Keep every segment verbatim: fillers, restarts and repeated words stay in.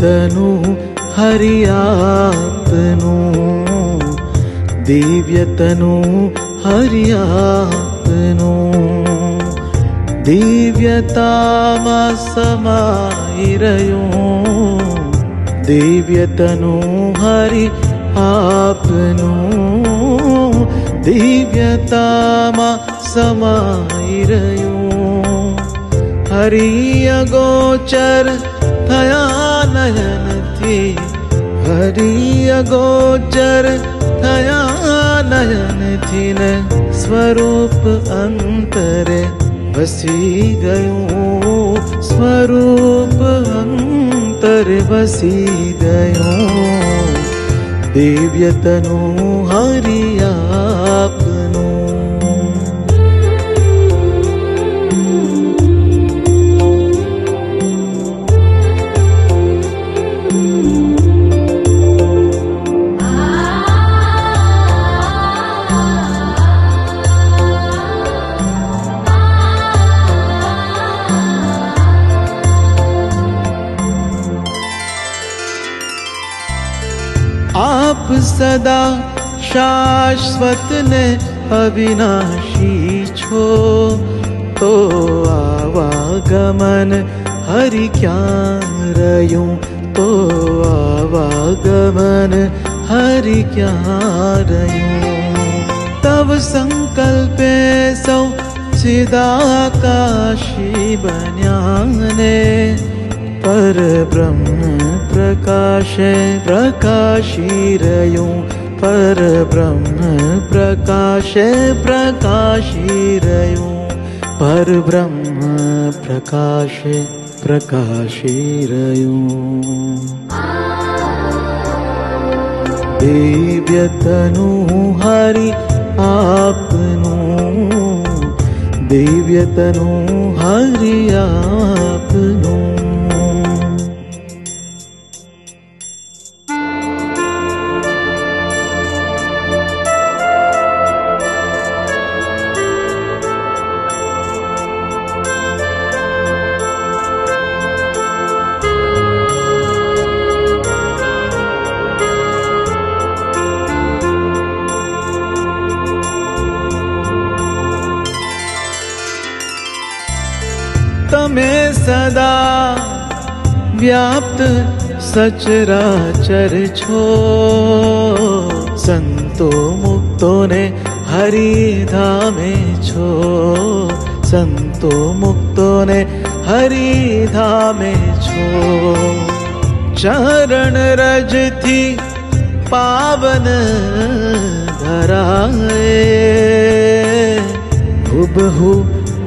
दिव्यतनु हरि आपनु, दिव्यतनु हरि आपनु, दिव्यतामा समाइरयो, दिव्यतनु हरि आपनु, दिव्यतामा समाइरयो। हरि अगोचर थया नयन थी, हरि अगोचर थया नयन थी न स्वरूप अंतरे बसी गयो, स्वरूप अंतरे बसी गयो। दिव्यतनु हरि आपनु। आप सदा शाश्वत ने अविनाशी छो, तो आवागमन हरि क्या रयूं, तो आवागमन हरि क्या रयूं। तब संकल्पे सौ चिदाकाशी बन्याने, पर ब्रह्म प्रकाशे प्रकाशी रयूं, पर ब्रह्म प्रकाशे प्रकाशी रयूं, पर ब्रह्म प्रकाशे प्रकाशी रयूं। दिव्यतनु हरि आपनु, दिव्यतनु हरि आपनु। तमे सदा व्याप्त सचराचर छो, संतो मुक्तो ने हरि धामे छो, संतो मुक्तो ने हरि धामे छो। चरण रज थी पावन धराए, हुबहु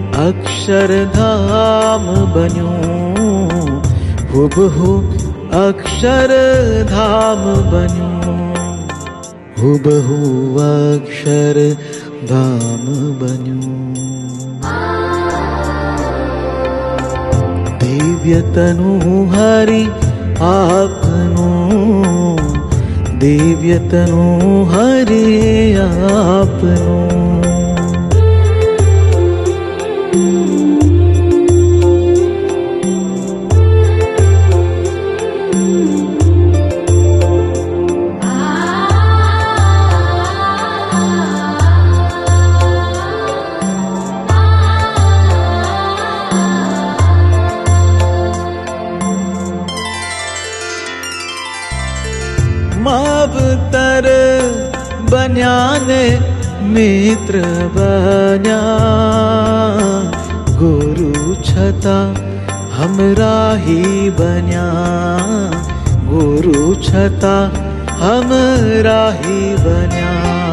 अक्षरधाम बन्यो, हुबहु अक्षरधाम बन्यो, हुबहु अक्षरधाम बन्यो। दिव्यतनु हरि आपनु, दिव्यतनु हरि आपनु। मावतर बन्याने मित्र बन्या, गुरु छता हमरा ही बन्या, गुरु छता हमरा ही बन्या।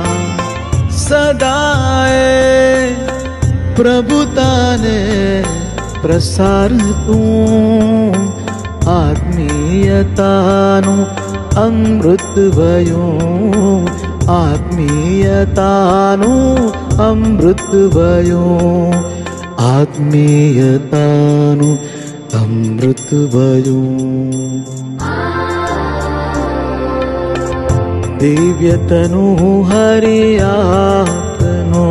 सदाए प्रभुता ने प्रसार तू, आत्मीयतानु अमृत भयो, आत्मीयतानु अमृत भयो, आत्मीयतानु अमृत भयो। दिव्यतनु हरि आपनु,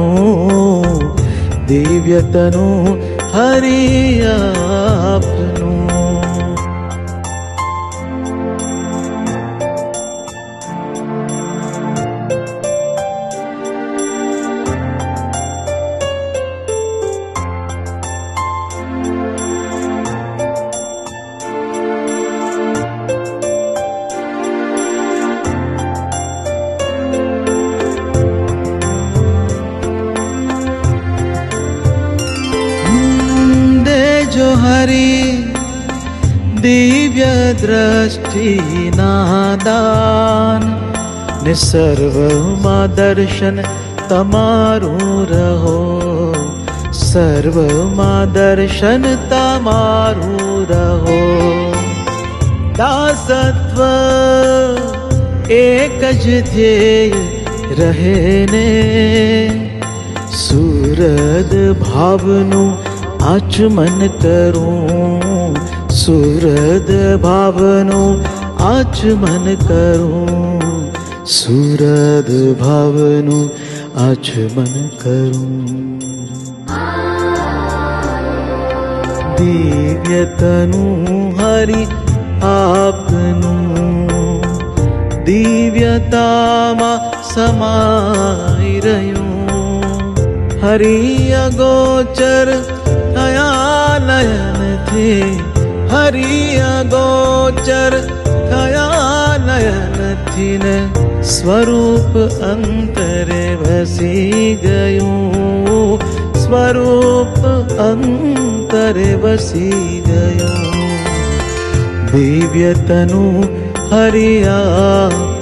दिव्यतनु हरि आपनु। हरि दिव्य दृष्टि नादान निसर्वमा दर्शन तमारू रहो सर्वमा दर्शन तमारू रहो दासत्व एक ज ध्येय रहे ने सूरद भावनु आचमन करूं सूरद भावनु आचमन करूं सूरद भावनु आचमन करूं दिव्य तनु हरि आपनु दिव्यतामा समाई रह्यूं हरि अगोचर थया नयन थे हरि अगोचर थया नयन थी ने स्वरूप अंतरे वसी गयूं स्वरूप अंतरे वसी गयूं दिव्य तनु हरि आप